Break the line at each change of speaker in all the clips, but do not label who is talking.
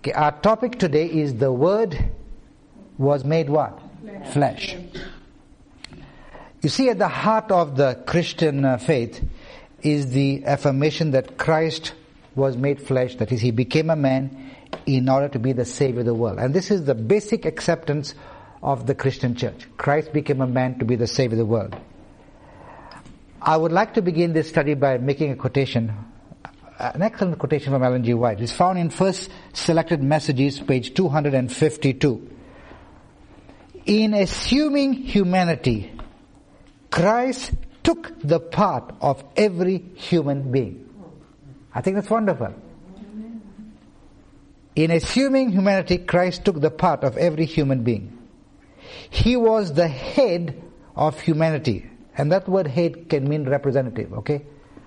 Okay, our topic today is the Word was made what? Flesh. You see, at the heart of the Christian faith is the affirmation that Christ was made flesh, that is, He became a man in order to be the Savior of the world. And this is the basic acceptance of the Christian church. Christ became a man to be the Savior of the world. I would like to begin this study by making a quotation, an excellent quotation from Ellen G. White. It's found in First Selected Messages, page 252. In assuming humanity, Christ took the part of every human being. I think that's wonderful. In assuming humanity, Christ took the part of every human being. He was the head of humanity. And that word head can mean representative, okay?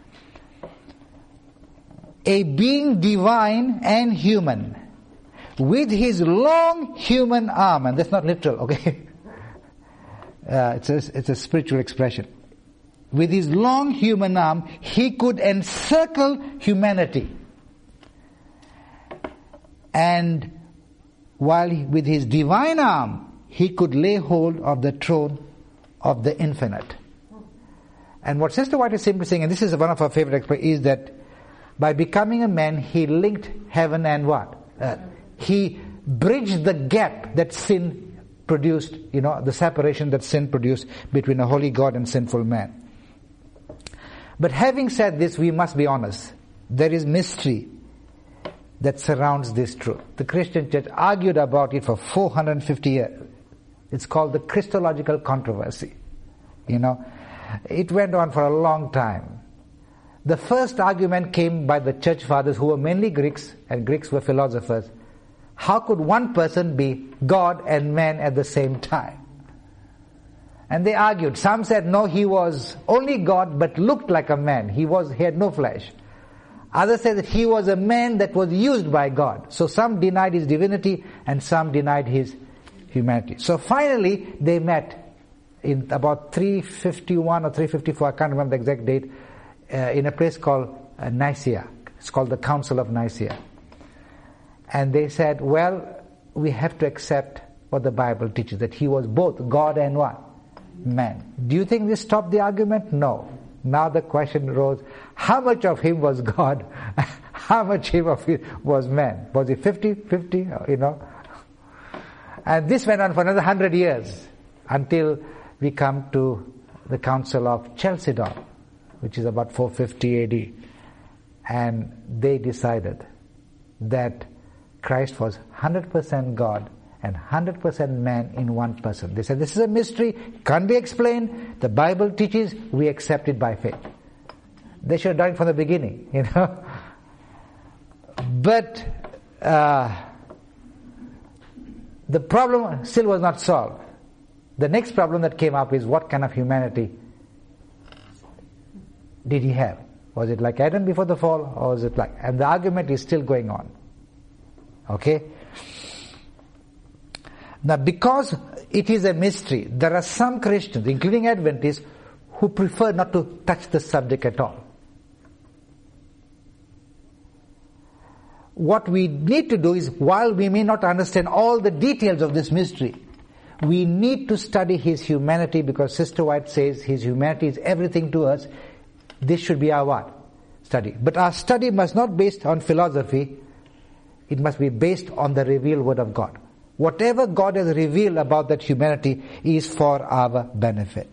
A being divine and human, with his long human arm, and that's not literal, okay? It's a spiritual expression. With his long human arm, he could encircle humanity. And while with his divine arm, he could lay hold of the throne of the infinite. And what Sister White is simply saying, and this is one of our favorite expressions, is that by becoming a man, he linked heaven and what? He bridged the gap that sin produced, the separation that sin produced between a holy God and sinful man. But having said this, we must be honest. There is mystery that surrounds this truth. The Christian church argued about it for 450 years. It's called the Christological controversy. It went on for a long time. The first argument came by the church fathers, who were mainly Greeks, and Greeks were philosophers. How could one person be God and man at the same time? And they argued. Some said, no, he was only God but looked like a man. He had no flesh. Others said that he was a man that was used by God. So some denied his divinity and some denied his humanity. So finally they met in about 351 or 354, I can't remember the exact date, in a place called Nicaea. It's called the Council of Nicaea. And they said, well, we have to accept what the Bible teaches, that he was both God and what? Man. Do you think this stopped the argument? No. Now the question arose, how much of him was God? How much of him was man? Was it 50-50? And this went on for another 100 years until we come to the Council of Chalcedon, which is about 450 AD. And they decided that Christ was 100% God and 100% man in one person. They said, this is a mystery, can't be explained. The Bible teaches, we accept it by faith. They should have done it from the beginning, But the problem still was not solved. The next problem that came up is, what kind of humanity did he have? Was it like Adam before the fall, or was it like... And the argument is still going on. Okay? Now, because it is a mystery, there are some Christians, including Adventists, who prefer not to touch the subject at all. What we need to do is, while we may not understand all the details of this mystery, we need to study his humanity, because Sister White says his humanity is everything to us. This should be our what? Study. But our study must not be based on philosophy. It must be based on the revealed Word of God. Whatever God has revealed about that humanity is for our benefit.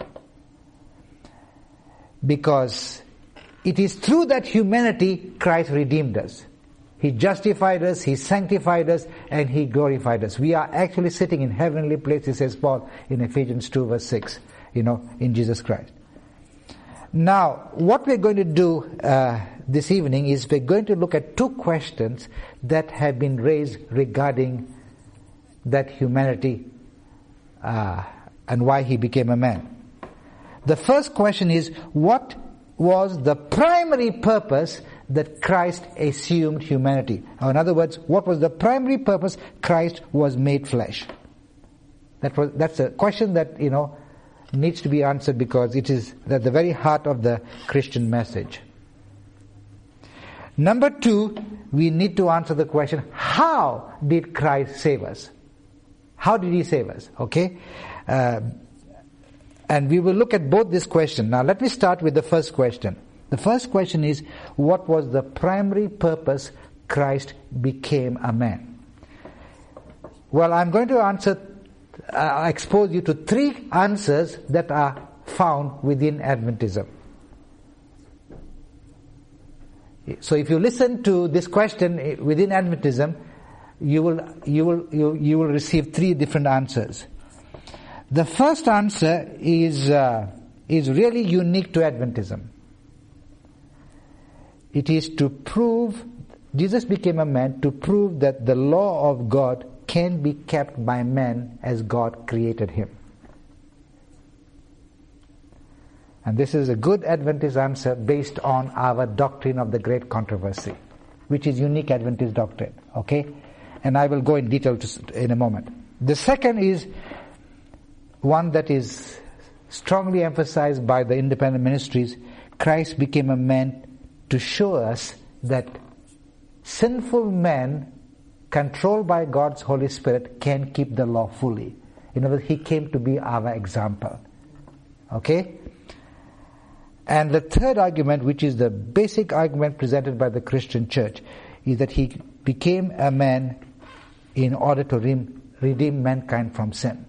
Because it is through that humanity Christ redeemed us. He justified us, He sanctified us, and He glorified us. We are actually sitting in heavenly places, says Paul in Ephesians 2 verse 6, in Jesus Christ. Now, what we're going to do this evening is we're going to look at two questions that have been raised regarding that humanity and why He became a man. The first question is, what was the primary purpose that Christ assumed humanity? Or in other words, what was the primary purpose Christ was made flesh? That's a question that, needs to be answered, because it is at the very heart of the Christian message. Number two, we need to answer the question, how did Christ save us? How did He save us? Okay? And we will look at both this question. Now let me start with the first question. The first question is, what was the primary purpose Christ became a man? Well, I'm going to expose you to three answers that are found within Adventism. So if you listen to this question within Adventism, you will receive three different answers. The first answer is really unique to Adventism. It is to prove, Jesus became a man to prove that the law of God can be kept by man as God created him. And this is a good Adventist answer based on our doctrine of the great controversy, which is unique Adventist doctrine. Okay? And I will go in detail in a moment. The second is one that is strongly emphasized by the independent ministries. Christ became a man to show us that sinful men controlled by God's Holy Spirit can keep the law fully. In other words, He came to be our example. Okay? And the third argument, which is the basic argument presented by the Christian church, is that He became a man in order to redeem mankind from sin.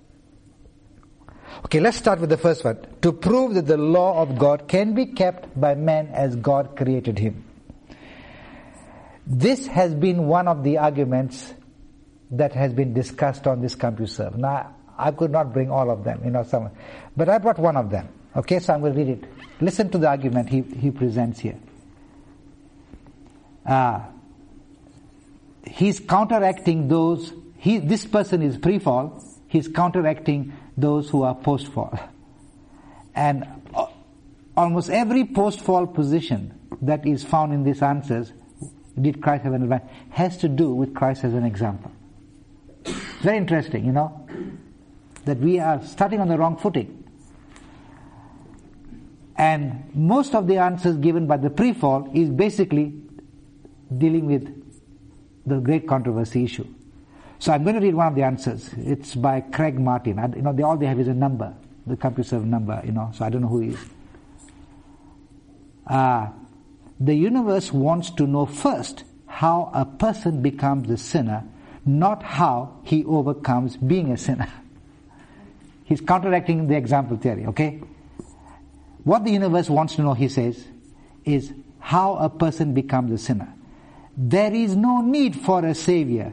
Okay, let's start with the first one. To prove that the law of God can be kept by man as God created him. This has been one of the arguments that has been discussed on this CompuServe. Now, I could not bring all of them, but I brought one of them. Okay, so I'm going to read it. Listen to the argument he presents here. He's counteracting those. This person is pre-fall. He's counteracting those who are post-fall. And almost every post-fall position that is found in these answers, did Christ have an advantage, has to do with Christ as an example. It's very interesting, that we are starting on the wrong footing. And most of the answers given by the pre-fall is basically dealing with the great controversy issue. So I'm going to read one of the answers. It's by Craig Martin. All they have is a number, the CompuServe number, so I don't know who he is. The universe wants to know first how a person becomes a sinner, not how he overcomes being a sinner. He's counteracting the example theory, okay? What the universe wants to know, he says, is how a person becomes a sinner. There is no need for a savior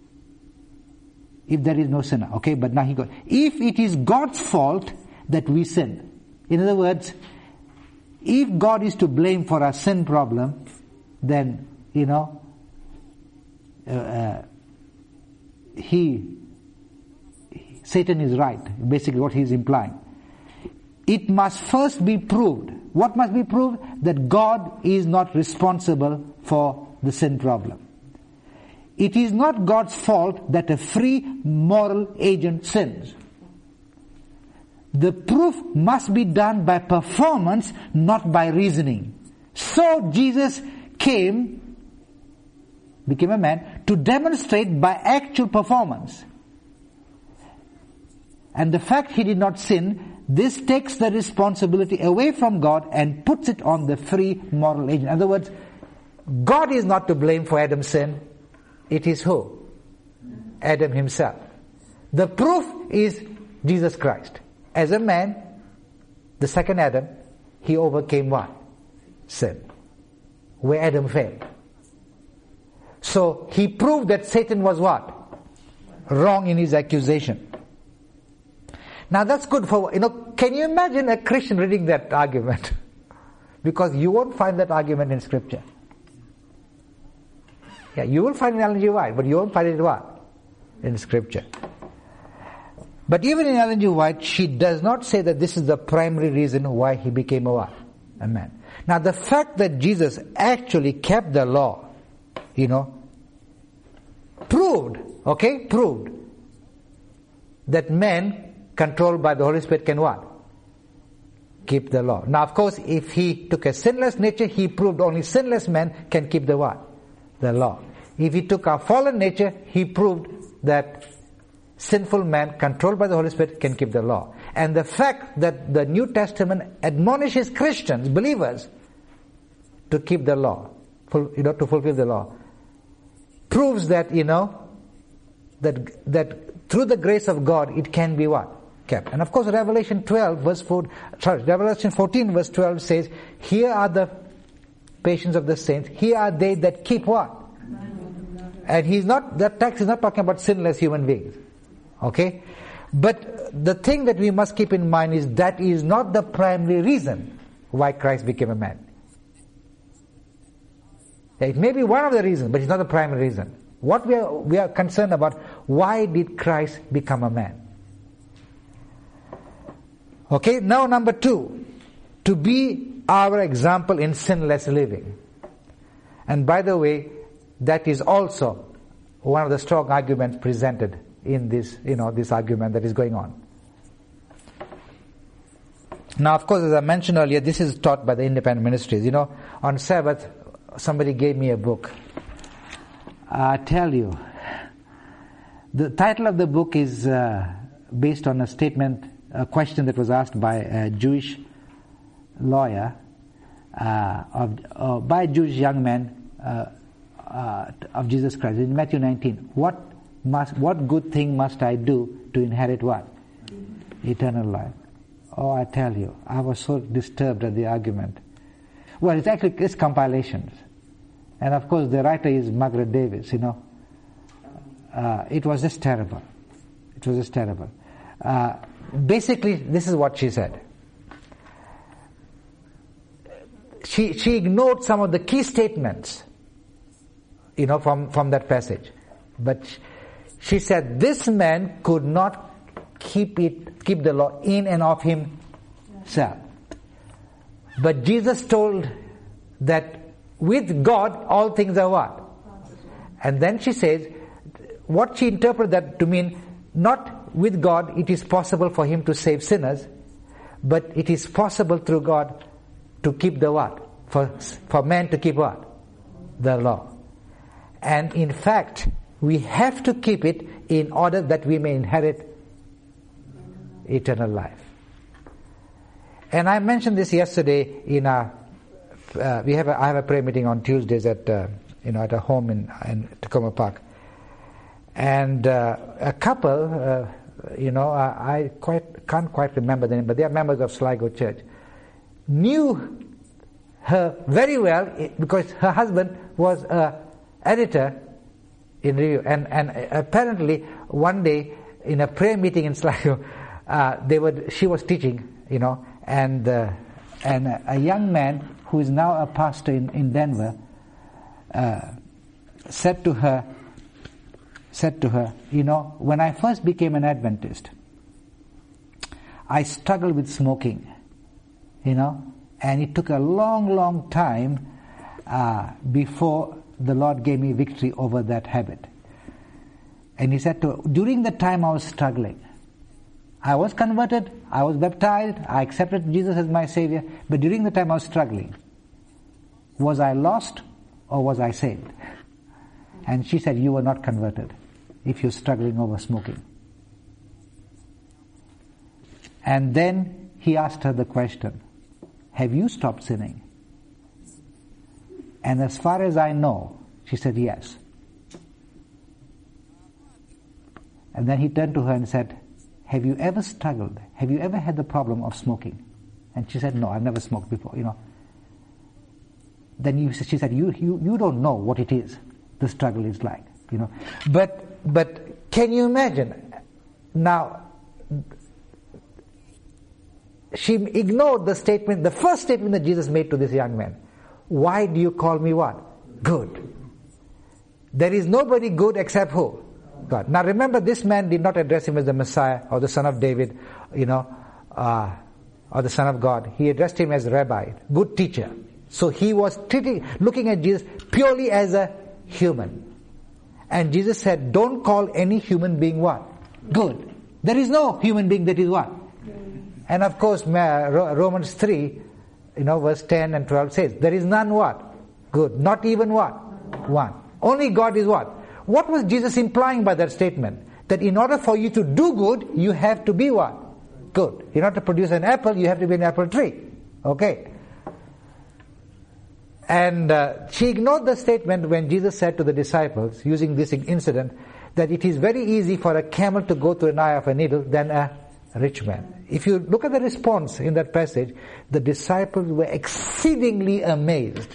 if there is no sinner. Okay, but now he goes, if it is God's fault that we sin. In other words, if God is to blame for our sin problem, then, Satan is right, basically what he's implying. It must first be proved. What must be proved? That God is not responsible for the sin problem. It is not God's fault that a free moral agent sins. The proof must be done by performance, not by reasoning. So Jesus became a man to demonstrate by actual performance. And the fact he did not sin, this takes the responsibility away from God and puts it on the free moral agent. In other words, God is not to blame for Adam's sin. It is who? Adam himself. The proof is Jesus Christ. As a man, the second Adam, he overcame what? Sin. Where Adam failed. So he proved that Satan was what? Wrong in his accusation. Now that's good for, can you imagine a Christian reading that argument? Because you won't find that argument in Scripture. Yeah, you will find it in Ellen G. White, but you won't find it what? In Scripture. But even in Ellen G. White, she does not say that this is the primary reason why he became a what? A man. Now the fact that Jesus actually kept the law, proved that men controlled by the Holy Spirit can what? keep the law. Now, of course, if he took a sinless nature, he proved only sinless men can keep the what? The law. If he took our fallen nature, he proved that sinful man, controlled by the Holy Spirit, can keep the law. And the fact that the New Testament admonishes Christians, believers, to keep the law, to fulfill the law, proves that, that through the grace of God, it can be what? Kept. And of course, Revelation 14 verse 12 says, here are the patience of the saints, here are they that keep what? And that text is not talking about sinless human beings. Okay? But the thing that we must keep in mind is that is not the primary reason why Christ became a man. It may be one of the reasons, but it's not the primary reason. What we are concerned about, why did Christ become a man? Okay, now number 2, to be our example in sinless living. And by the way, that is also one of the strong arguments presented in this, this argument that is going on. Now, of course, as I mentioned earlier, this is taught by the independent ministries. On Sabbath, somebody gave me a book. I tell you, the title of the book is based on a question that was asked by a Jewish lawyer, by a Jewish young man of Jesus Christ. In Matthew 19, what good thing must I do to inherit what? Eternal life. Oh, I tell you, I was so disturbed at the argument. Well, it's compilations. And of course, the writer is Margaret Davis, It was just terrible. It was just terrible. Basically, this is what she said. She ignored some of the key statements, from that passage. But she said this man could not keep the law in and of himself. But Jesus told that with God all things are what? And then she says, what she interpreted that to mean, not with God it is possible for him to save sinners, but it is possible through God to keep the what? For man to keep what? The law. And in fact, we have to keep it in order that we may inherit eternal life. And I mentioned this yesterday in our I have a prayer meeting on Tuesdays at at a home in Tacoma Park, and a couple, I can't quite remember the name, but they are members of Sligo Church, knew her very well because her husband was an editor in Review, and apparently one day in a prayer meeting in Sligo, she was teaching, and a young man who is now a pastor in Denver, said to her, when I first became an Adventist, I struggled with smoking, and it took a long time before the Lord gave me victory over that habit. And he said to her, during the time I was struggling, I was converted, I was baptized, I accepted Jesus as my Savior, but during the time I was struggling, was I lost or was I saved? And she said, you were not converted if you're struggling over smoking. And then he asked her the question, have you stopped sinning? And as far as I know, she said yes. And then he turned to her and said, have you ever struggled? Have you ever had the problem of smoking? And she said, no, I've never smoked before, Then she said, you don't know what it is, the struggle is like, But can you imagine? Now, she ignored the first statement that Jesus made to this young man. Why do you call me what? Good. There is nobody good except who? God. Now remember, this man did not address him as the Messiah or the Son of David, or the Son of God. He addressed him as Rabbi, good teacher. So he was looking at Jesus purely as a human. And Jesus said, don't call any human being what? Good. There is no human being that is what? And of course, Romans 3, verse 10 and 12 says, there is none what? Good. Not even what? One. Only God is what? What was Jesus implying by that statement? That in order for you to do good, you have to be what? Good. In order to produce an apple, you have to be an apple tree. Okay. And she ignored the statement when Jesus said to the disciples, using this incident, that it is very easy for a camel to go through an eye of a needle than a rich man. If you look at the response in that passage, the disciples were exceedingly amazed,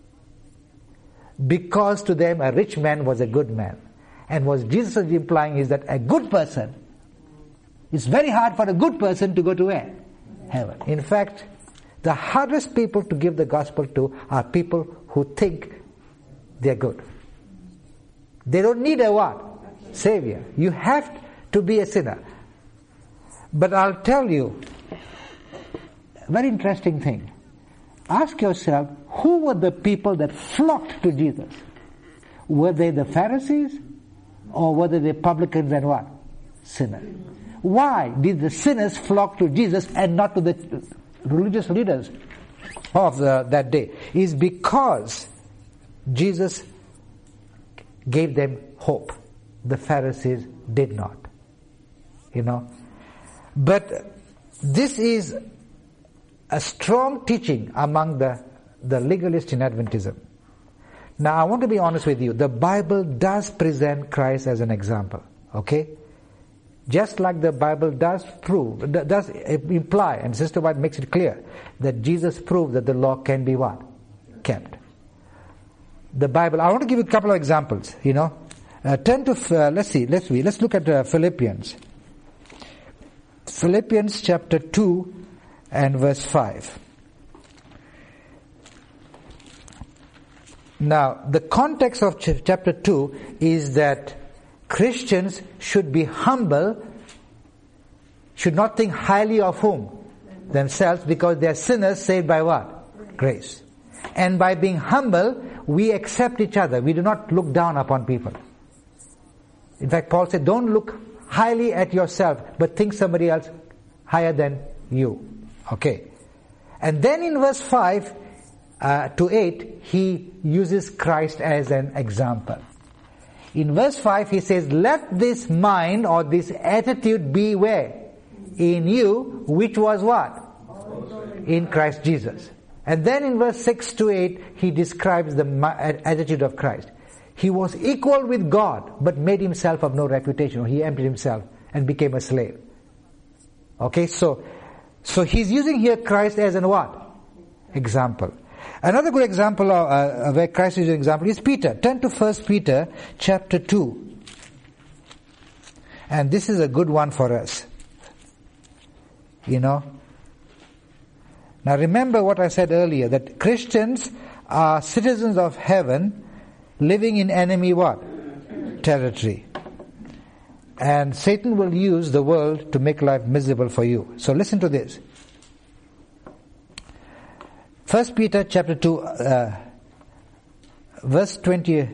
because to them a rich man was a good man. And what Jesus is implying is that a good person, it's very hard for a good person to go to where? Heaven. In fact, the hardest people to give the gospel to are people who think they're good. They don't need a what? Savior. You have to be a sinner. But I'll tell you a very interesting thing. Ask yourself, who were the people that flocked to Jesus? Were they the Pharisees? Or were they the publicans and what? Sinners. Why did the sinners flock to Jesus and not to the religious leaders of that day? Is because Jesus gave them hope. The Pharisees did not. But this is a strong teaching among the legalists in Adventism. Now I want to be honest with you. The Bible does present Christ as an example. Okay? Just like the Bible does imply, and Sister White makes it clear, that Jesus proved that the law can be what? Kept. The Bible, I want to give you a couple of examples, turn to, let's look at Philippians. Philippians chapter 2 and verse 5. Now, the context of chapter 2 is that Christians should be humble, should not think highly of whom? Themselves, because they are sinners saved by what? Grace. And by being humble, we accept each other. We do not look down upon people. In fact, Paul said, don't look highly at yourself, but think somebody else higher than you. Okay. And then in verse 5 to 8, he uses Christ as an example. In verse 5, he says, let this mind or this attitude be where? In you, which was what? In Christ Jesus. And then in verse 6 to 8, he describes the attitude of Christ. He was equal with God, but made himself of no reputation. He emptied himself and became a slave. Okay, so he's using here Christ as an what? Example. Another good example of where Christ is an example is Peter. Turn to 1 Peter chapter 2. And this is a good one for us. Now remember what I said earlier, that Christians are citizens of heaven living in enemy what? Territory. And Satan will use the world to make life miserable for you. So listen to this. 1 Peter chapter 2, verse 21.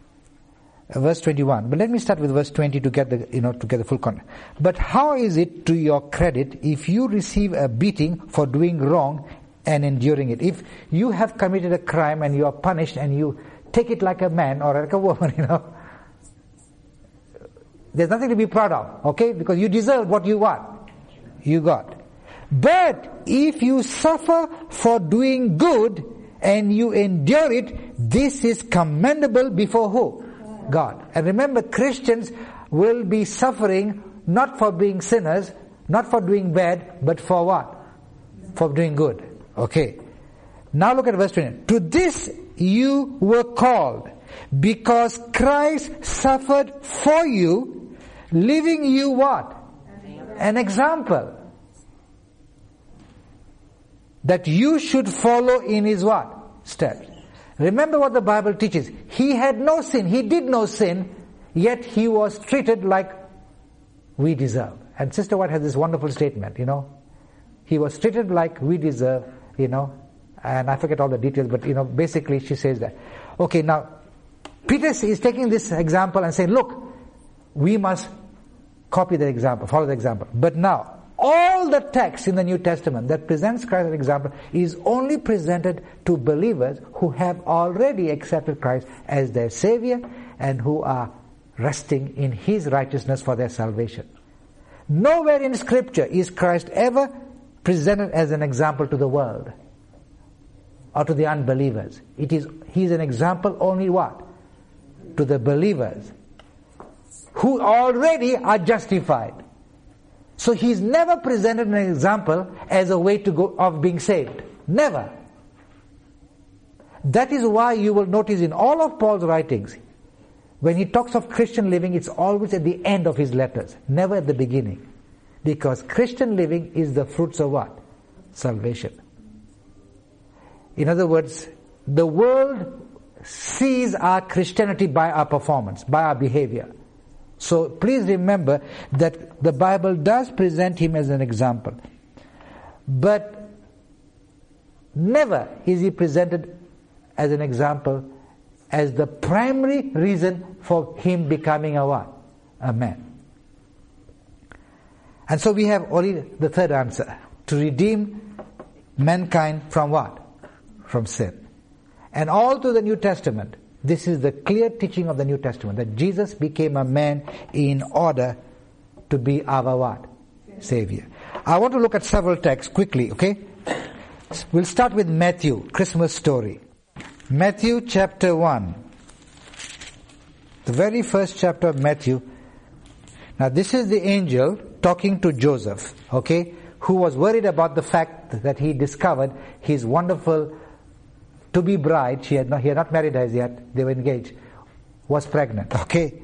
But let me start with verse 20 to get the full context. But how is it to your credit if you receive a beating for doing wrong and enduring it? If you have committed a crime and you are punished and you take it like a man or like a woman, there's nothing to be proud of, okay? Because you deserve what you want. You got. But if you suffer for doing good and you endure it, this is commendable before who? God. And remember, Christians will be suffering not for being sinners, not for doing bad, but for what? For doing good. Okay. Now look at verse 20. To this you were called, because Christ suffered for you, leaving you what? An example. That you should follow in his what? Steps. Remember what the Bible teaches. He had no sin. He did no sin, yet he was treated like we deserve. And Sister White has this wonderful statement, He was treated like we deserve, and I forget all the details, but basically she says that. Okay, now, Peter is taking this example and saying, look, we must copy the example, follow the example. But now, all all the texts in the New Testament that presents Christ as an example is only presented to believers who have already accepted Christ as their Savior and who are resting in His righteousness for their salvation. Nowhere in Scripture is Christ ever presented as an example to the world or to the unbelievers. He's an example only what? To the believers who already are justified. So He's never presented an example as a way to go of being saved. Never. That is why you will notice in all of Paul's writings, when he talks of Christian living, it's always at the end of his letters, never at the beginning. Because Christian living is the fruits of what? Salvation. In other words, the world sees our Christianity by our performance, by our behavior. So please remember that the Bible does present Him as an example. But never is He presented as an example as the primary reason for Him becoming a what? A man. And so we have only the third answer. To redeem mankind from what? From sin. And all through the New Testament, this is the clear teaching of the New Testament, that Jesus became a man in order to be our what? Savior. I want to look at several texts quickly, okay? We'll start with Matthew, Christmas story. Matthew chapter 1. The very first chapter of Matthew. Now this is the angel talking to Joseph, okay, who was worried about the fact that he discovered his wonderful to-be bride, he had not married her as yet, they were engaged, was pregnant, okay.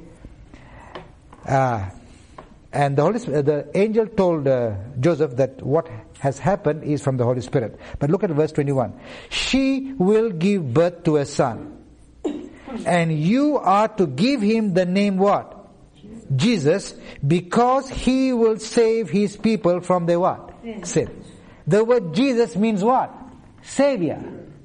And the angel told Joseph that what has happened is from the Holy Spirit. But look at verse 21. She will give birth to a son, and you are to give him the name what? Jesus, because he will save his people from their what? Sin. The word Jesus means what? Savior.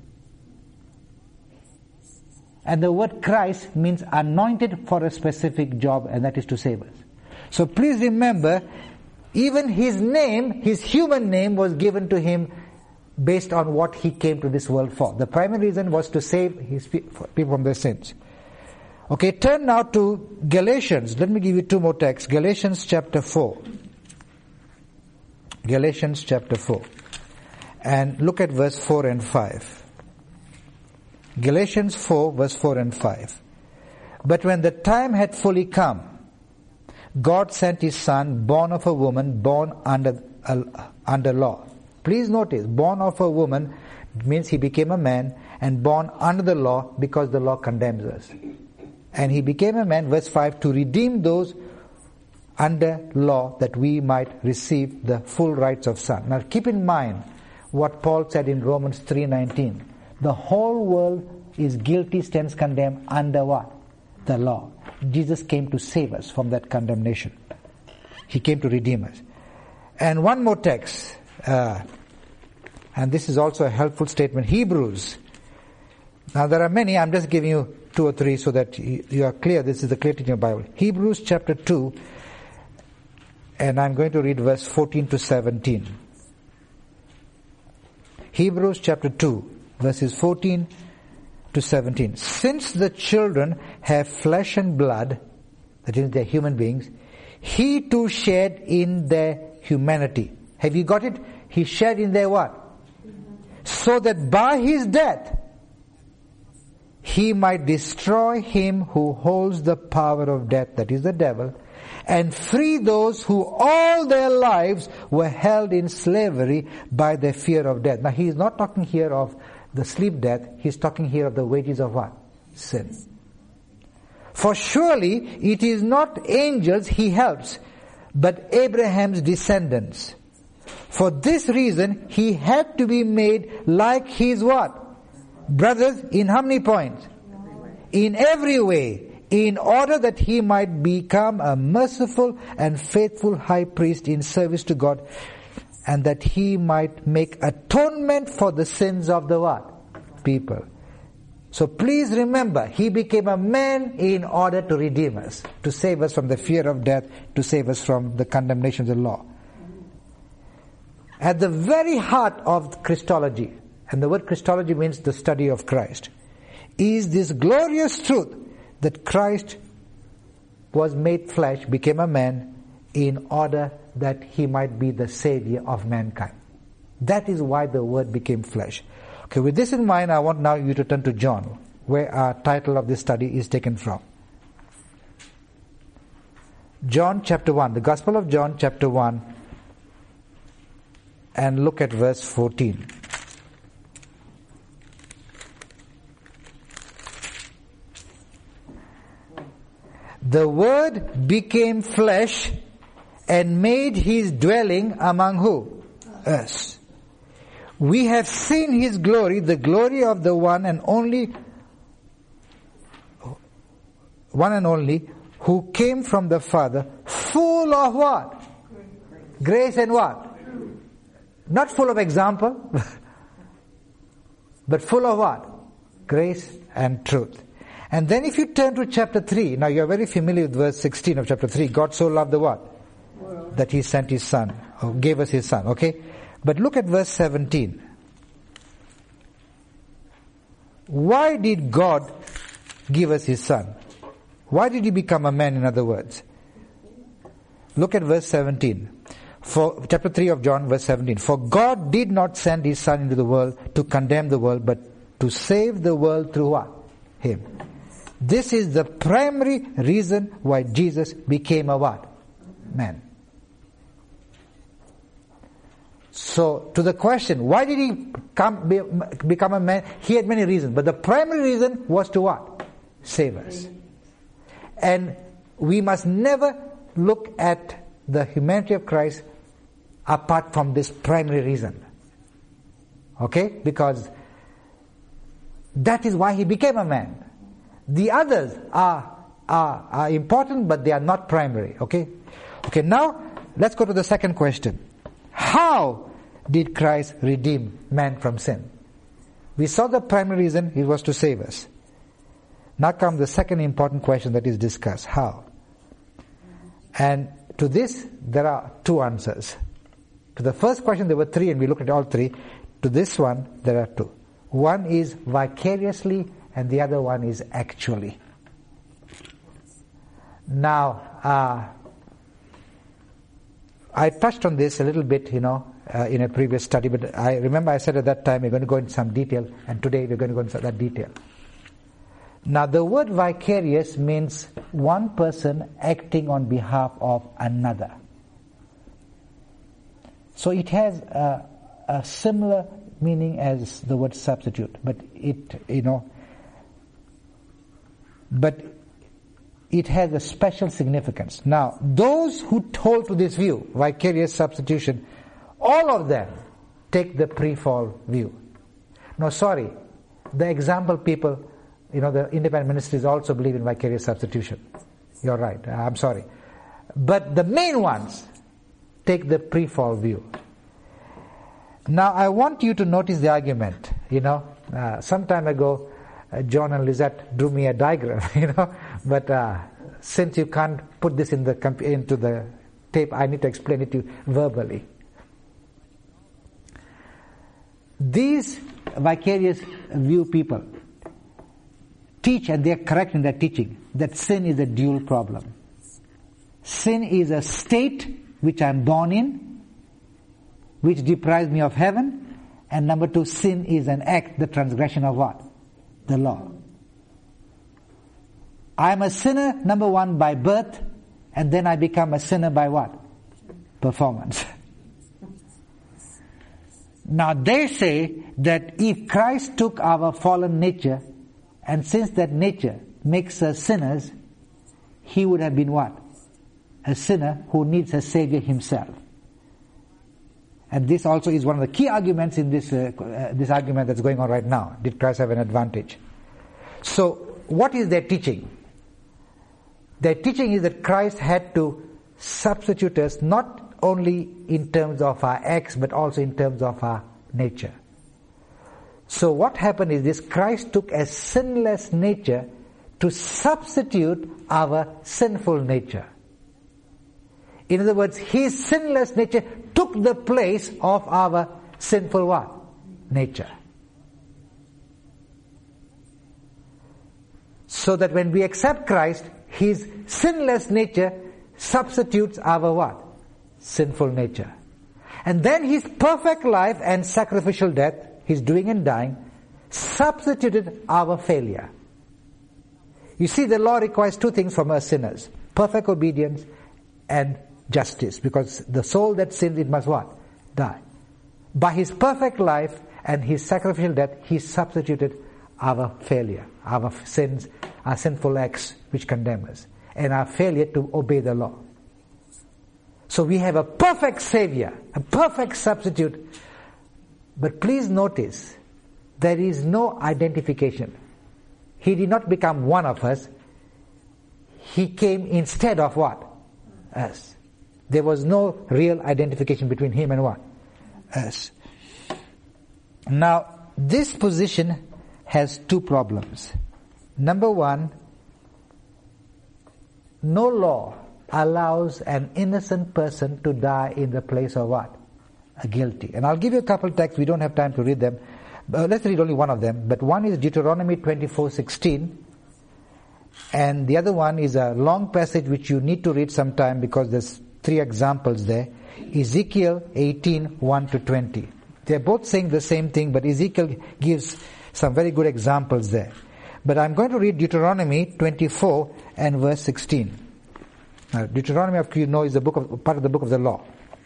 And the word Christ means anointed for a specific job, and that is to save us. So please remember, even his name, his human name, was given to him based on what he came to this world for. The primary reason was to save his people from their sins. Okay, turn now to Galatians. Let me give you two more texts. Galatians chapter 4. Galatians chapter 4. And look at verse 4 and 5. Galatians 4, verse 4 and 5. But when the time had fully come, God sent His Son, born of a woman, born under law. Please notice, born of a woman means He became a man, and born under the law because the law condemns us. And He became a man, verse 5, to redeem those under law, that we might receive the full rights of son. Now keep in mind what Paul said in Romans 3:19. The whole world is guilty, stands condemned under what? The law. Jesus came to save us from that condemnation. He came to redeem us. And one more text, and this is also a helpful statement, Hebrews. Now there are many, I'm just giving you two or three so that you are clear. This is the clear teaching of the Bible. Hebrews chapter 2, and I'm going to read verse 14 to 17. Hebrews chapter 2, verses 14 to 17. Since the children have flesh and blood, that is, they're human beings, He too shared in their humanity. Have you got it? He shared in their what? So that by His death, He might destroy him who holds the power of death, that is the devil, and free those who all their lives were held in slavery by the fear of death. Now he is not talking here of the sleep death, he is talking here of the wages of what? Sin. For surely it is not angels He helps, but Abraham's descendants. For this reason He had to be made like his what? Brothers, in how many points? In every way, in order that He might become a merciful and faithful high priest in service to God, and that He might make atonement for the sins of the what? People. So please remember, He became a man in order to redeem us, to save us from the fear of death, to save us from the condemnation of the law. at the very heart of Christology, and the word Christology means the study of Christ, is this glorious truth that Christ was made flesh, became a man, in order that he might be the Savior of mankind. That is why the Word became flesh. Okay, with this in mind, I want now you to turn to John, where our title of this study is taken from. John chapter 1, the Gospel of John chapter 1, and look at verse 14. The Word became flesh and made His dwelling among who? Us. We have seen His glory, the glory of the one and only, who came from the Father, full of what? Grace and what? Not full of example, but full of what? Grace and truth. And then if you turn to chapter 3, now you are very familiar with verse 16 of chapter 3. God so loved the what? That He sent His Son, or gave us His Son, okay? But look at verse 17. Why did God give us His Son? Why did He become a man, in other words? Look at verse 17. For chapter 3 of John, verse 17. For God did not send His Son into the world to condemn the world, but to save the world through what? Him. This is the primary reason why Jesus became a what? Man. So, to the question, why did He become a man? He had many reasons, but the primary reason was to what? Save us. And we must never look at the humanity of Christ apart from this primary reason. Okay? Because that is why He became a man. The others are important, but they are not primary. Okay? Okay, now let's go to the second question. How did Christ redeem man from sin? We saw the primary reason, it was to save us. Now comes the second important question that is discussed. How? And to this, there are two answers. To the first question, there were three, and we looked at all three. To this one, there are two. One is vicariously, and the other one is actually. Now, I touched on this a little bit, in a previous study, but I remember I said at that time we're going to go into some detail, and today we're going to go into that detail. Now, the word vicarious means one person acting on behalf of another. So it has a similar meaning as the word substitute, but it has a special significance. Now, those who hold to this view, vicarious substitution, all of them take the pre-fall view. No, sorry, the example people, the independent ministries also believe in vicarious substitution. You're right, I'm sorry. But the main ones take the pre-fall view. Now, I want you to notice the argument. Some time ago, John and Lizette drew me a diagram, but since you can't put this into the tape, I need to explain it to you verbally. These vicarious view people teach, and they are correct in their teaching, that sin is a dual problem. Sin is a state which I am born in, which deprives me of heaven, and number two, sin is an act, the transgression of what? The law. I am a sinner, number one, by birth, and then I become a sinner by what? Performance. Now they say that if Christ took our fallen nature, and since that nature makes us sinners, He would have been what? A sinner who needs a Savior Himself. And this also is one of the key arguments in this argument that's going on right now. Did Christ have an advantage? So, what is their teaching? Their teaching is that Christ had to substitute us not only in terms of our acts, but also in terms of our nature. So what happened is this: Christ took a sinless nature to substitute our sinful nature. In other words, his sinless nature took the place of our sinful what? Nature. So that when we accept Christ, his sinless nature substitutes our what? Sinful nature. And then his perfect life and sacrificial death, his doing and dying, substituted our failure. You see, the law requires two things from us sinners: perfect obedience and justice. Because the soul that sins, it must what? Die. By his perfect life and his sacrificial death, he substituted our failure, our sins, our sinful acts which condemn us, and our failure to obey the law. So we have a perfect Savior, a perfect substitute. But please notice, there is no identification. He did not become one of us. He came instead of what? Us. There was no real identification between him and what? Us. Now, this position has two problems. Number one, no law allows an innocent person to die in the place of what? A guilty. And I'll give you a couple texts. We don't have time to read them. Let's read only one of them. But one is Deuteronomy 24:16, and the other one is a long passage which you need to read sometime because there's three examples there. Ezekiel 18:1-20. They're both saying the same thing, but Ezekiel gives some very good examples there. But I'm going to read Deuteronomy 24 and verse 16. Now, Deuteronomy, of you know, is part of the book of the law.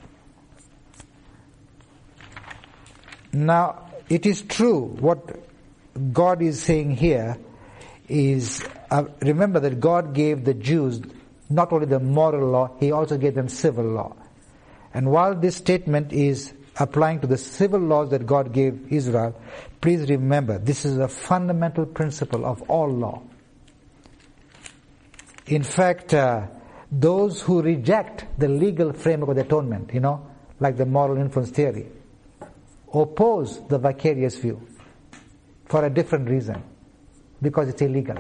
Now, it is true what God is saying here is, remember that God gave the Jews not only the moral law, he also gave them civil law. And while this statement is applying to the civil laws that God gave Israel, please remember, this is a fundamental principle of all law. In fact, those who reject the legal framework of the atonement, like the moral influence theory, oppose the vicarious view for a different reason, because it's illegal.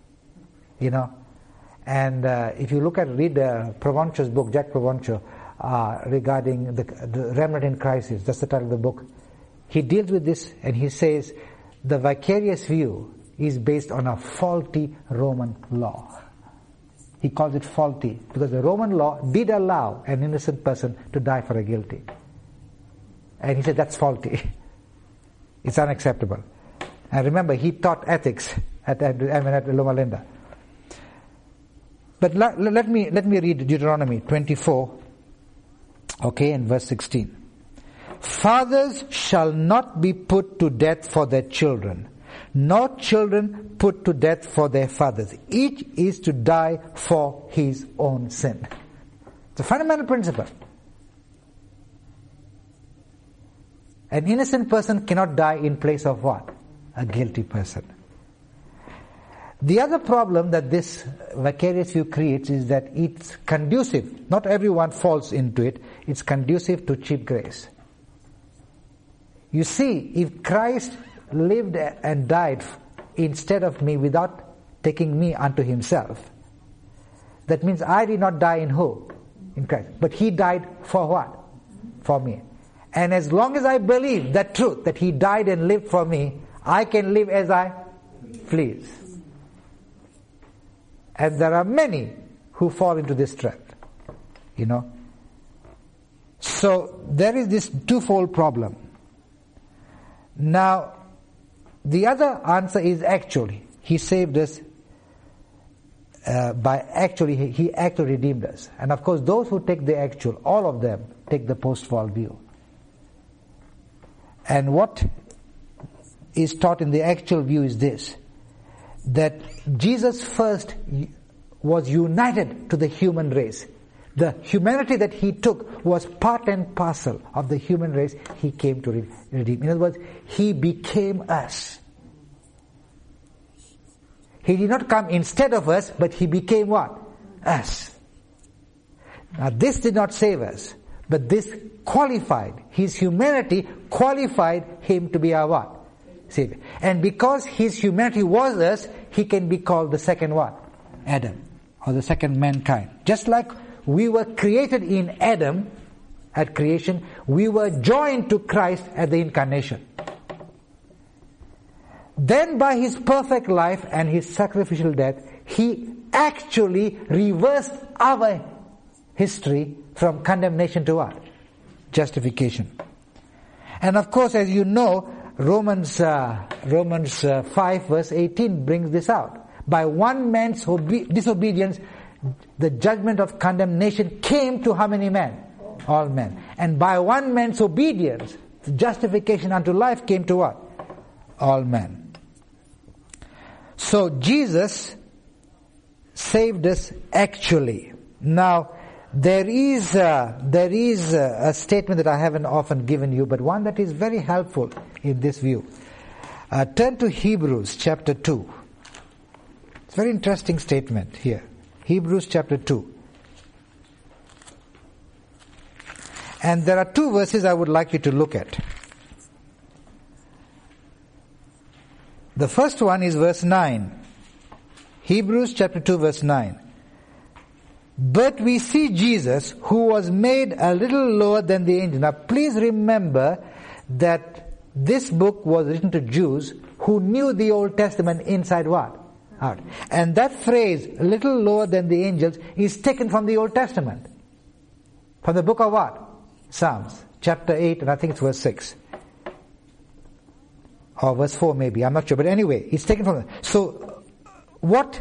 And if you read Provencho's book, Jack Provencho, regarding the remnant in crisis, that's the title of the book, he deals with this and he says the vicarious view is based on a faulty Roman law. He calls it faulty because the Roman law did allow an innocent person to die for a guilty. And he said that's faulty. It's unacceptable. And remember, he taught ethics at Loma Linda. But let me read Deuteronomy 24, and verse 16. Fathers shall not be put to death for their children, nor children put to death for their fathers. Each is to die for his own sin. It's a fundamental principle. An innocent person cannot die in place of what? A guilty person. The other problem that this vicarious view creates is that it's conducive. Not everyone falls into it. It's conducive to cheap grace. You see, if Christ lived and died instead of me without taking me unto himself, that means I did not die in who? In Christ. But he died for what? For me. And as long as I believe that truth, that he died and lived for me, I can live as I please. And there are many who fall into this trap. So there is this twofold problem. Now, the other answer is actually, he saved us he actually redeemed us. And of course, those who take the actual, all of them take the post-fall view. And what is taught in the actual view is this, that Jesus first was united to the human race. The humanity that he took was part and parcel of the human race he came to redeem. In other words, he became us. He did not come instead of us, but he became what? Us. Now this did not save us, but this qualified, his humanity qualified him to be our what? Savior. And because his humanity was us, he can be called the second what? Adam, or the second mankind. Just like we were created in Adam at creation, we were joined to Christ at the incarnation. Then by his perfect life and his sacrificial death, he actually reversed our history from condemnation to what? Justification. And of course, as you know, Romans 5 verse 18 brings this out. By one man's disobedience, the judgment of condemnation came to how many men? All men. And by one man's obedience, the justification unto life came to what? All men. So Jesus saved us actually. Now, there is a statement that I haven't often given you, but one that is very helpful in this view. Turn to Hebrews chapter 2. It's a very interesting statement here. Hebrews chapter 2. And there are two verses I would like you to look at. The first one is verse 9. Hebrews chapter 2 verse 9. But we see Jesus, who was made a little lower than the angels. Now please remember that this book was written to Jews who knew the Old Testament inside what? Out. And that phrase, little lower than the angels, is taken from the Old Testament. From the book of what? Psalms, chapter 8, and I think it's verse 6. Or verse 4 maybe, I'm not sure. But anyway, it's taken from... So, what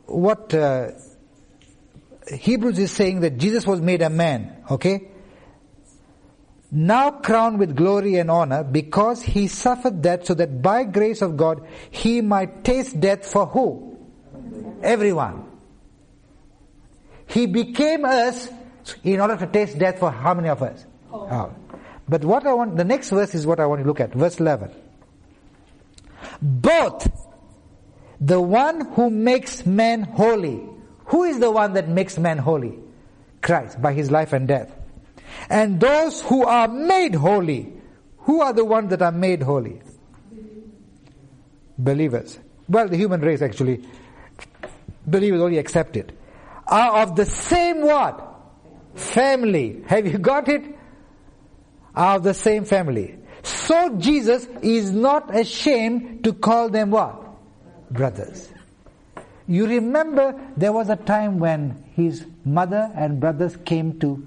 Hebrews is saying that Jesus was made a man, okay? Now crowned with glory and honor, because he suffered death, so that by grace of God he might taste death for who? Everyone. He became us in order to taste death for how many of us? Oh. But the next verse is what I want to look at. Verse 11. Both the one who makes man holy. Who is the one that makes man holy? Christ, by his life and death. And those who are made holy. Who are the ones that are made holy? Believers. Well, the human race actually. Believers only accept it. Are of the same what? Family. Have you got it? Are of the same family. So Jesus is not ashamed to call them what? Brothers. You remember there was a time when his mother and brothers came to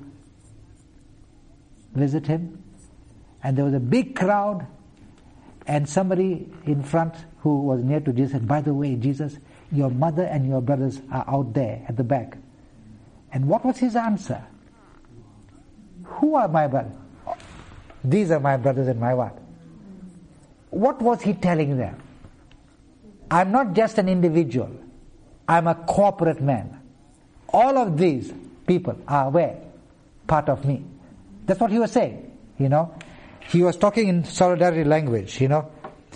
visit him, and there was a big crowd, and somebody in front who was near to Jesus said, by the way, Jesus, your mother and your brothers are out there at the back. And what was his answer? Who are my brothers? These are my brothers and my what? What was he telling them? I'm not just an individual. I'm a corporate man. All of these people are where? Part of me. That's what he was saying, you know. He was talking in solidarity language, you know.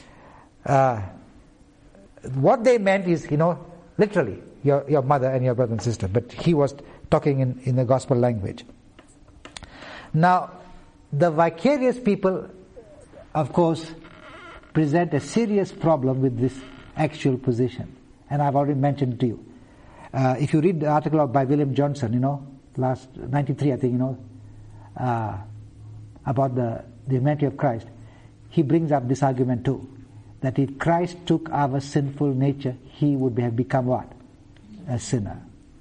What they meant is, you know, literally, your mother and your brother and sister. But he was talking in the gospel language. Now, the vicarious people, of course, present a serious problem with this actual position. And I've already mentioned to you. If you read the article by William Johnson, you know, last 93, I think, you know, about the humanity of Christ, he brings up this argument too, that if Christ took our sinful nature, he would have become what? A sinner.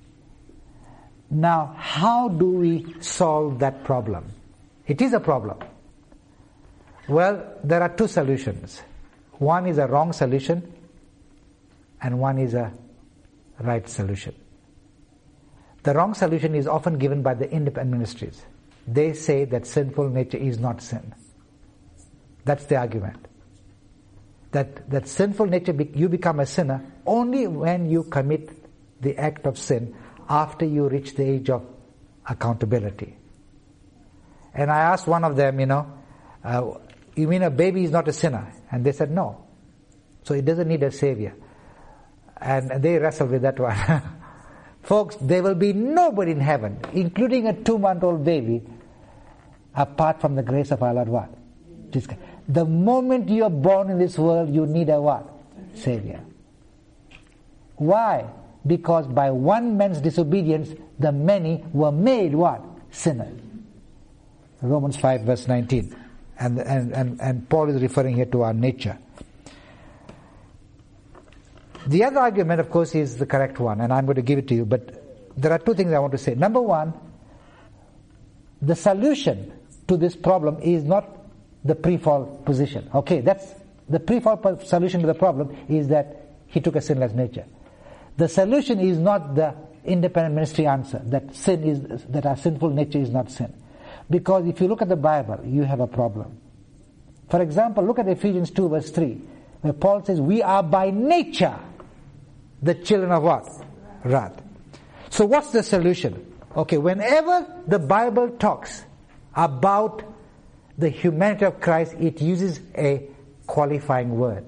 Now, how do we solve that problem? It is a problem. Well, there are two solutions. One is a wrong solution, and one is a right solution. The wrong solution is often given by the independent ministries. They say that sinful nature is not sin. That's the argument. That sinful nature, you become a sinner only when you commit the act of sin after you reach the age of accountability. And I asked one of them, you know, you mean a baby is not a sinner? And they said no. So it doesn't need a savior. And they wrestled with that one. Folks, there will be nobody in heaven, including a 2-month-old baby, apart from the grace of our Lord what? The moment you are born in this world, you need a what? Savior. Why? Because by one man's disobedience, the many were made what? Sinners. Romans 5 verse 19. And Paul is referring here to our nature. The other argument, of course, is the correct one, and I'm going to give it to you, but there are two things I want to say. Number one, the solution to this problem is not the pre-fall position. Okay, that's the pre-fall solution to the problem is that he took a sinless nature. The solution is not the independent ministry answer, that our sinful nature is not sin. Because if you look at the Bible, you have a problem. For example, look at Ephesians 2 verse 3, where Paul says, we are by nature the children of what? Wrath. So what's the solution? Okay, whenever the Bible talks about the humanity of Christ, it uses a qualifying word.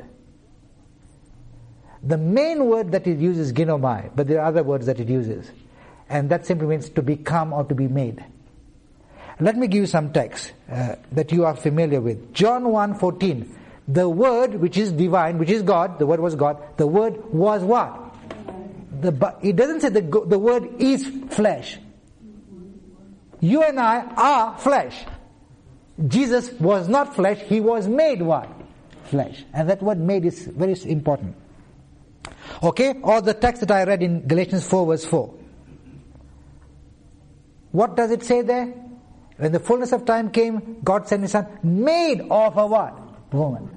The main word that it uses is ginomai, but there are other words that it uses. And that simply means to become or to be made. Let me give you some text that you are familiar with. John 1:14. The Word, which is divine, which is God, the Word was God, the Word was what? It doesn't say the Word is flesh. You and I are flesh. Jesus was not flesh, He was made what? Flesh. And that word made is very important. Okay? Or the text that I read in Galatians 4 verse 4. What does it say there? When the fullness of time came, God sent His Son, made of a what? Woman.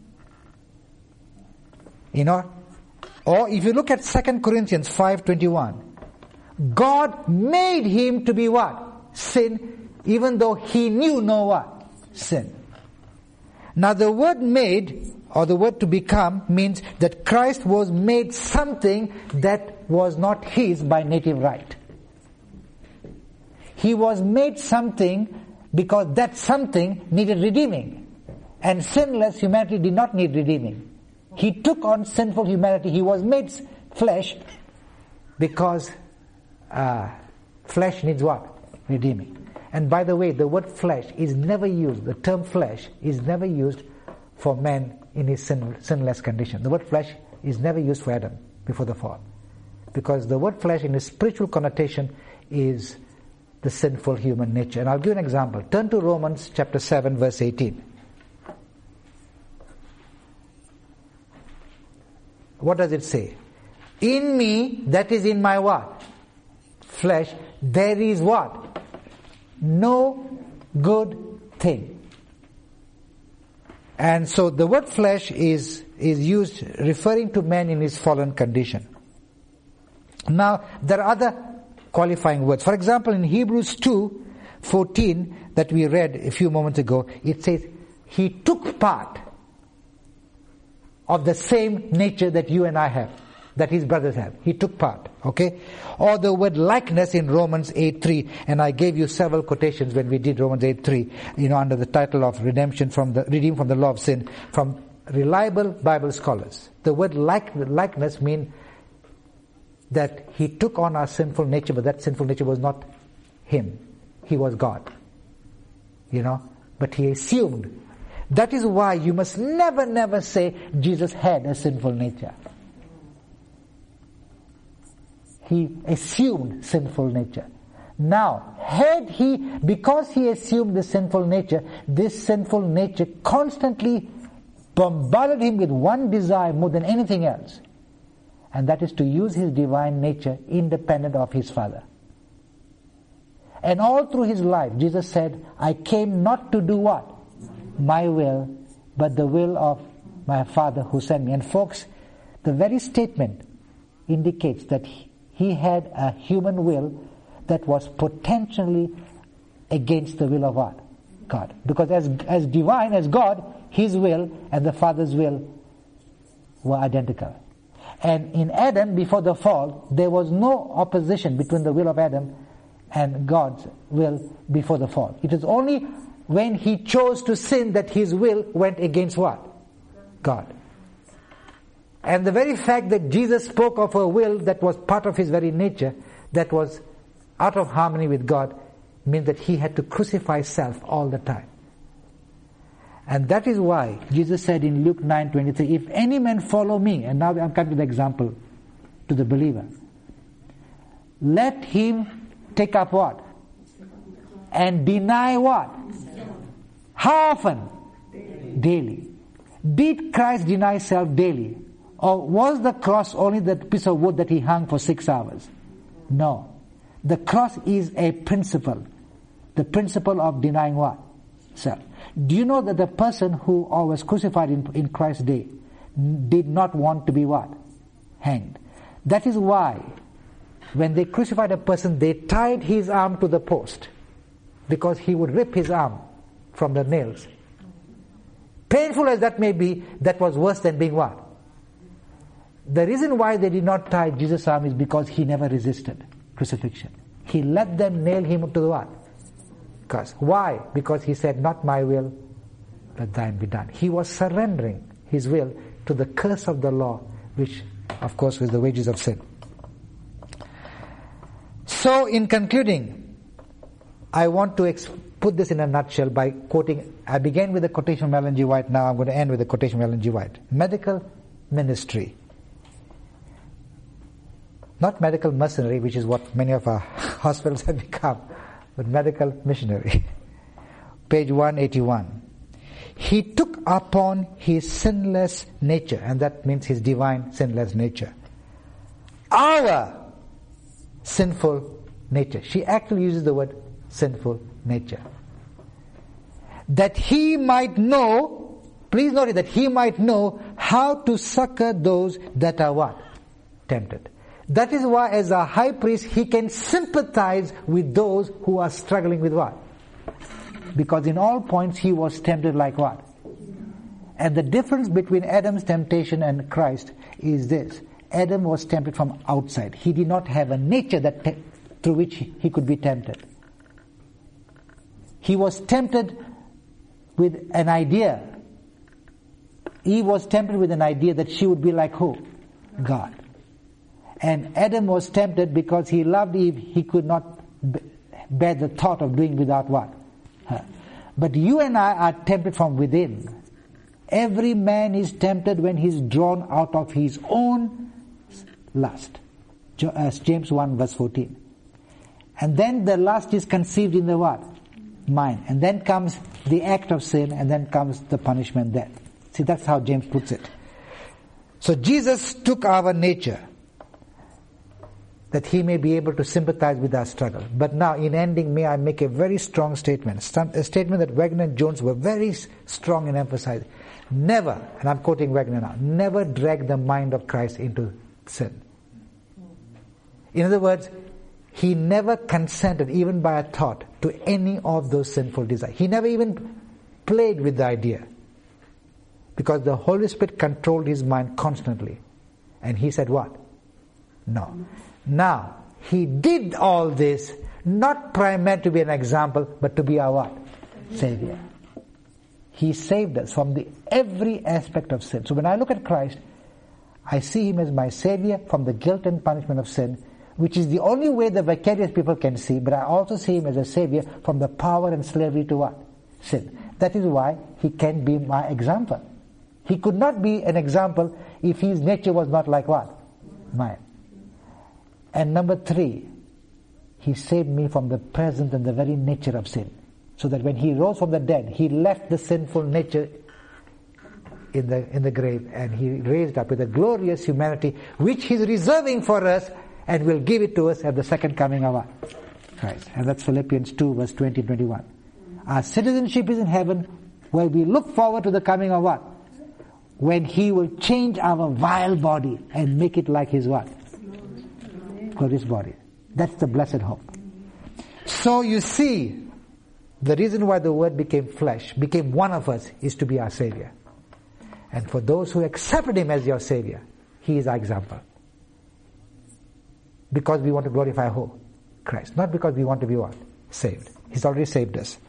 You know? Or if you look at 2 Corinthians 5:21, God made Him to be what? Sin, even though He knew no what? Sin. Now the word made, or the word to become, means that Christ was made something that was not His by native right. He was made something because that something needed redeeming. And sinless humanity did not need redeeming. He took on sinful humanity. He was made flesh because flesh needs what? Redeeming. And by the way, the word flesh is never used, the term flesh is never used for man in his sinless condition. The word flesh is never used for Adam before the fall. Because the word flesh in its spiritual connotation is the sinful human nature. And I'll give you an example. Turn to Romans chapter 7 verse 18. What does it say? In me, that is in my what? Flesh, there is what? No good thing. And so the word flesh is used referring to man in his fallen condition. Now, there are other qualifying words. For example, in Hebrews 2:14 that we read a few moments ago, it says, He took part of the same nature that you and I have, that His brothers have. He took part, okay? Or the word likeness in Romans 8:3, and I gave you several quotations when we did Romans 8:3, under the title of redeemed from the law of sin, from reliable Bible scholars. The word likeness means that He took on our sinful nature, but that sinful nature was not Him. He was God. But He assumed. That is why you must never say Jesus had a sinful nature. He assumed sinful nature. Now, because He assumed the sinful nature, this sinful nature constantly bombarded Him with one desire more than anything else. And that is to use His divine nature independent of His Father. And all through His life, Jesus said, I came not to do what? My will, but the will of my Father who sent me. And folks, the very statement indicates that He had a human will that was potentially against the will of what? God. Because as divine as God, His will and the Father's will were identical. And in Adam, before the fall, there was no opposition between the will of Adam and God's will before the fall. It is only when he chose to sin that his will went against what? God. And the very fact that Jesus spoke of a will that was part of His very nature, that was out of harmony with God, means that He had to crucify self all the time. And that is why Jesus said in Luke 9:23, if any man follow me, and now I'm coming to the example to the believer, let him take up what? And deny what? How often? Daily. Did Christ deny self daily? Or was the cross only that piece of wood that he hung for 6 hours? No. The cross is a principle. The principle of denying what? Self. Do you know that the person who was crucified in Christ's day did not want to be what? Hanged. That is why when they crucified a person, they tied his arm to the post, because he would rip his arm from the nails. Painful as that may be, that was worse than being what? The reason why they did not tie Jesus' arm is because he never resisted crucifixion. He let them nail him to the what? Cross. Why? Because he said, not my will, but thine be done. He was surrendering his will to the curse of the law, which of course was the wages of sin. So in concluding, I want to put this in a nutshell by quoting, I began with a quotation from Ellen G. White, now I'm going to end with a quotation from Ellen G. White. Medical ministry. Not medical mercenary, which is what many of our hospitals have become, but medical missionary. Page 181. He took upon his sinless nature, and that means his divine sinless nature, our sinful nature. She actually uses the word sinful nature. That he might know, please note it, that he might know how to succor those that are what? Tempted. That is why as a high priest he can sympathize with those who are struggling with what? Because in all points he was tempted like what? And the difference between Adam's temptation and Christ is this. Adam was tempted from outside. He did not have a nature that through which he could be tempted. He was tempted with an idea. Eve was tempted with an idea that she would be like who? God. And Adam was tempted because he loved Eve. He could not bear the thought of doing without what? Her. But you and I are tempted from within. Every man is tempted when he is drawn out of his own lust. As James 1 verse 14. And then the lust is conceived in the what? Mind. And then comes the act of sin, and then comes the punishment death. See, that's how James puts it. So Jesus took our nature, that he may be able to sympathize with our struggle. But now, in ending, may I make a very strong statement. A statement that Wagner and Jones were very strong in emphasizing. Never, and I'm quoting Wagner now, never drag the mind of Christ into sin. In other words, he never consented, even by a thought, to any of those sinful desires. He never even played with the idea. Because the Holy Spirit controlled his mind constantly. And he said what? No. Now, he did all this not primarily to be an example, but to be our what? Savior. He saved us from every aspect of sin. So when I look at Christ, I see him as my Savior from the guilt and punishment of sin, which is the only way the vicarious people can see, but I also see him as a Savior from the power and slavery to what? Sin. That is why he can be my example. He could not be an example if his nature was not like what? Mine. And number 3, he saved me from the present and the very nature of sin. So that when he rose from the dead, he left the sinful nature in the grave, and he raised up with a glorious humanity which he's reserving for us and will give it to us at the second coming of Christ. And that's Philippians 2 verse 20-21. Our citizenship is in heaven, where we look forward to the coming of what? When he will change our vile body and make it like his what? Glorious body. That's the blessed hope. So you see, the reason why the Word became flesh, became one of us, is to be our Savior. And for those who accepted him as your Savior, he is our example. Because we want to glorify who? Christ. Not because we want to be what? Saved. He's already saved us.